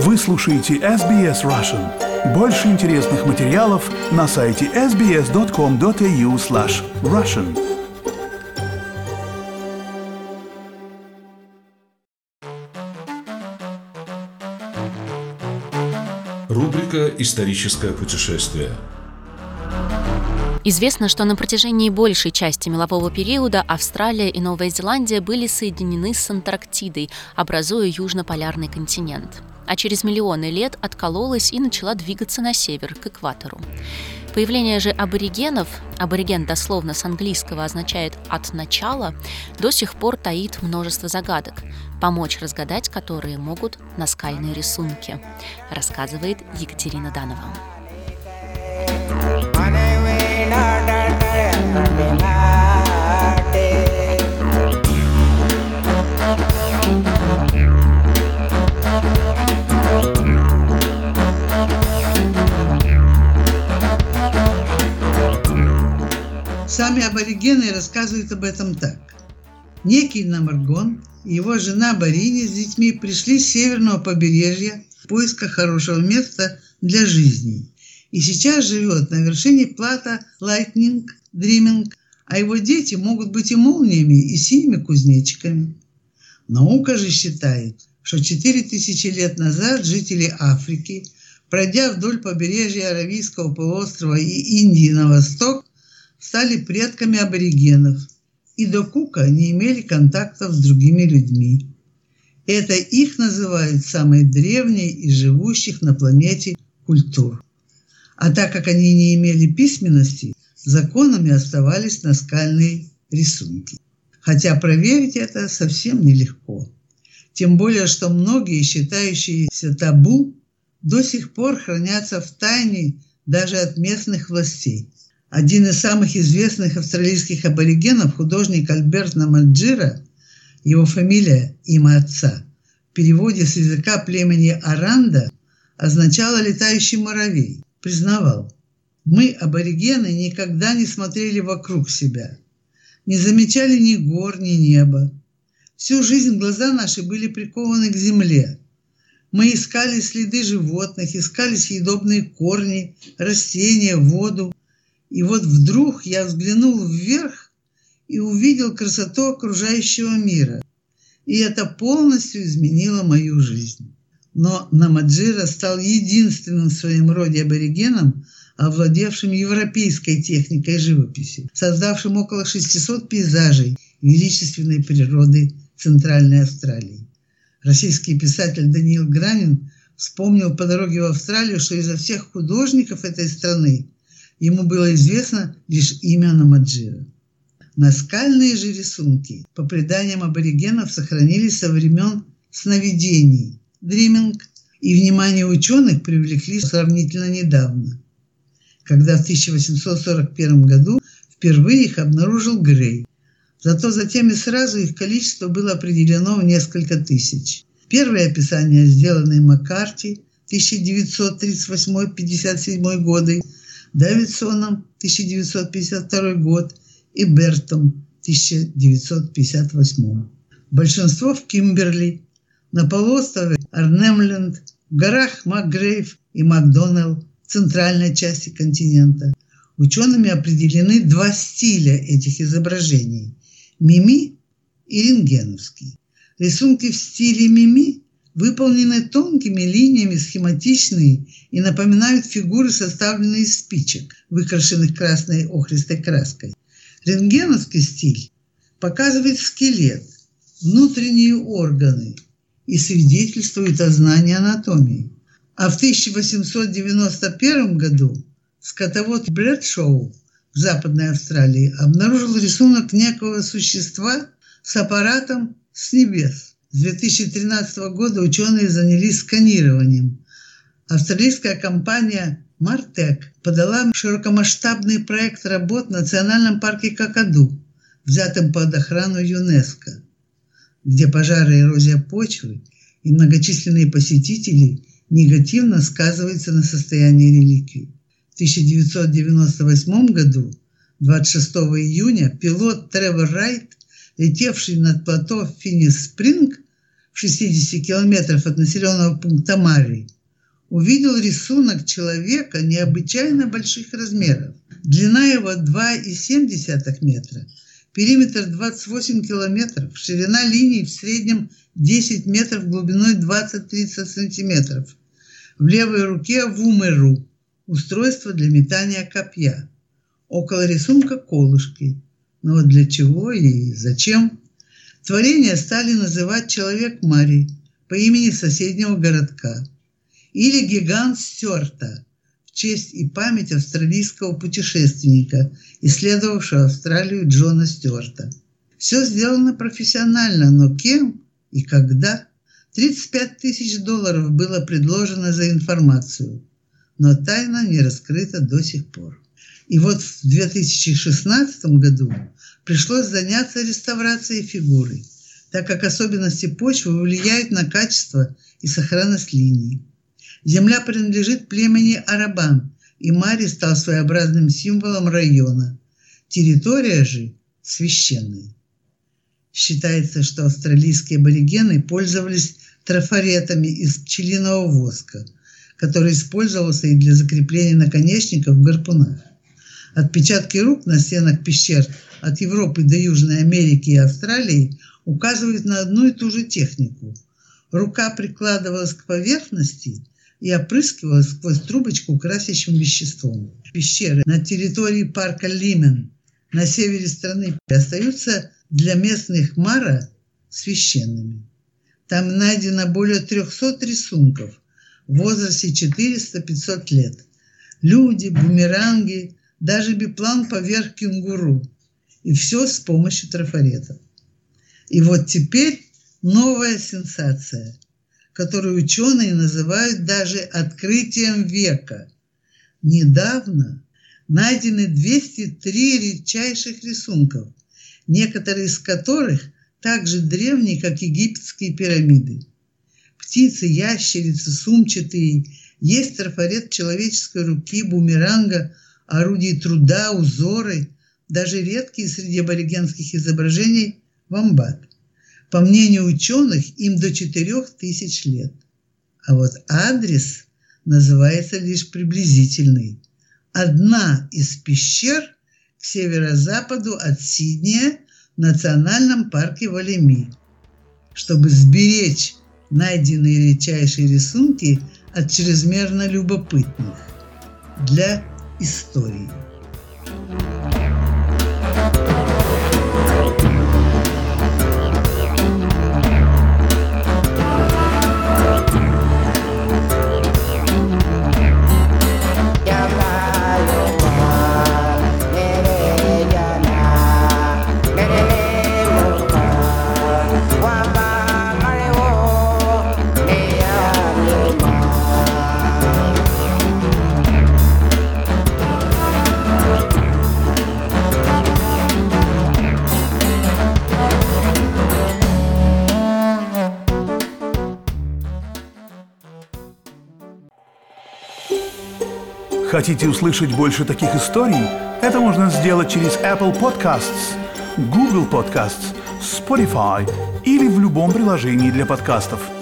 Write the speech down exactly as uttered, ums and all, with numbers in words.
Вы слушаете эс би эс Russian. Больше интересных материалов на сайте эс би эс точка ком точка эй ю слэш Russian. Рубрика «Историческое путешествие». Известно, что на протяжении большей части мелового периода Австралия и Новая Зеландия были соединены с Антарктидой, образуя южнополярный континент. А через миллионы лет откололась и начала двигаться на север, к экватору. Появление же аборигенов, абориген дословно с английского означает «от начала», до сих пор таит множество загадок, помочь разгадать которые могут наскальные рисунки, рассказывает Екатерина Данова. Сами аборигены рассказывают об этом так. Некий Намаргон и его жена Барини с детьми пришли с северного побережья в поисках хорошего места для жизни. И сейчас живет на вершине плато Лайтнинг Дриминг, а его дети могут быть и молниями, и синими кузнечиками. Наука же считает, что четыре тысячи лет назад жители Африки, пройдя вдоль побережья Аравийского полуострова и Индии на восток, стали предками аборигенов и до Кука не имели контактов с другими людьми. Это их называют самой древней из живущих на планете культур. А так как они не имели письменности, законами оставались наскальные рисунки. Хотя проверить это совсем нелегко. Тем более, что многие, считающиеся табу, до сих пор хранятся в тайне даже от местных властей. Один из самых известных австралийских аборигенов, художник Альберт Намаджира, его фамилия «Имя отца», в переводе с языка племени Аранда означала «летающий муравей», признавал: «Мы, аборигены, никогда не смотрели вокруг себя, не замечали ни гор, ни неба. Всю жизнь глаза наши были прикованы к земле. Мы искали следы животных, искали съедобные корни, растения, воду. И вот вдруг я взглянул вверх и увидел красоту окружающего мира. И это полностью изменило мою жизнь». Но Намаджира стал единственным в своем роде аборигеном, овладевшим европейской техникой живописи, создавшим около шестисот пейзажей величественной природы Центральной Австралии. Российский писатель Даниил Гранин вспомнил по дороге в Австралию, что изо всех художников этой страны ему было известно лишь имя Намаджира. Наскальные же рисунки, по преданиям аборигенов, сохранились со времен сновидений, дриминг, и внимание ученых привлекли сравнительно недавно, когда в тысяча восемьсот сорок первом году впервые их обнаружил Грей. Зато затем и сразу их количество было определено в несколько тысяч. Первые описания, сделанные Маккарти тысяча девятьсот тридцать восьмой — пятьдесят седьмой годы, Давидсоном тысяча девятьсот пятьдесят второй год и Бертом тысяча девятьсот пятьдесят восьмой. Большинство в Кимберли, на полуострове Арнемленд, в горах Макгрейв и Макдоналл в центральной части континента. Учеными определены два стиля этих изображений – мими и рентгеновский. Рисунки в стиле мими выполнены тонкими линиями, схематичные и напоминают фигуры, составленные из спичек, выкрашенных красной охристой краской. Рентгеновский стиль показывает скелет, внутренние органы и свидетельствует о знании анатомии. А в тысяча восемьсот девяносто первом году скотовод Брэдшоу в Западной Австралии обнаружил рисунок некого существа с аппаратом с небес. С две тысячи тринадцатого года ученые занялись сканированием. Австралийская компания Мартек подала широкомасштабный проект работ в национальном парке Какаду, взятым под охрану ЮНЕСКО, где пожары и эрозия почвы и многочисленные посетители негативно сказываются на состоянии реликвий. В тысяча девятьсот девяносто восьмом году, двадцать шестого июня, пилот Тревор Райт, летевший над плато Финнис-Спринг в в шестидесяти километрах от населенного пункта Мари, увидел рисунок человека необычайно больших размеров. Длина его два и семь десятых метра, периметр двадцать восемь километров, ширина линий в среднем десять метров, глубиной двадцать-тридцать сантиметров. В левой руке вумеру, устройство для метания копья. Около рисунка колышки. Но вот для чего и зачем? Творение стали называть человек Мари по имени соседнего городка или гигант Стюарта в честь и память австралийского путешественника, исследовавшего Австралию Джона Стюарта. Все сделано профессионально, но кем и когда? тридцать пять тысяч долларов было предложено за информацию, но тайна не раскрыта до сих пор. И вот в две тысячи шестнадцатом году пришлось заняться реставрацией фигуры, так как особенности почвы влияют на качество и сохранность линий. Земля принадлежит племени Арабан, и Мари стал своеобразным символом района. Территория же священная. Считается, что австралийские аборигены пользовались трафаретами из пчелиного воска, который использовался и для закрепления наконечников в гарпунах. Отпечатки рук на стенах пещер от Европы до Южной Америки и Австралии указывают на одну и ту же технику. Рука прикладывалась к поверхности и опрыскивалась сквозь трубочку красящим веществом. Пещеры на территории парка Лимен на севере страны остаются для местных мара священными. Там найдено более трехсот рисунков в возрасте четыреста-пятьсот лет. Люди, бумеранги, даже биплан поверх кенгуру. И все с помощью трафаретов. И вот теперь новая сенсация, которую ученые называют даже открытием века. Недавно найдены двести три редчайших рисунков, некоторые из которых так же древние, как египетские пирамиды. Птицы, ящерицы, сумчатые, есть трафарет человеческой руки, бумеранга, орудий труда, узоры, даже редкие среди аборигенских изображений вомбат. По мнению ученых, им до четырех тысяч лет. А вот адрес называется лишь приблизительный. Одна из пещер к северо-западу от Сиднея в национальном парке Валеми. Чтобы сберечь найденные редчайшие рисунки от чрезмерно любопытных для истории. Хотите услышать больше таких историй? Это можно сделать через Apple Podcasts, Google Podcasts, Spotify или в любом приложении для подкастов.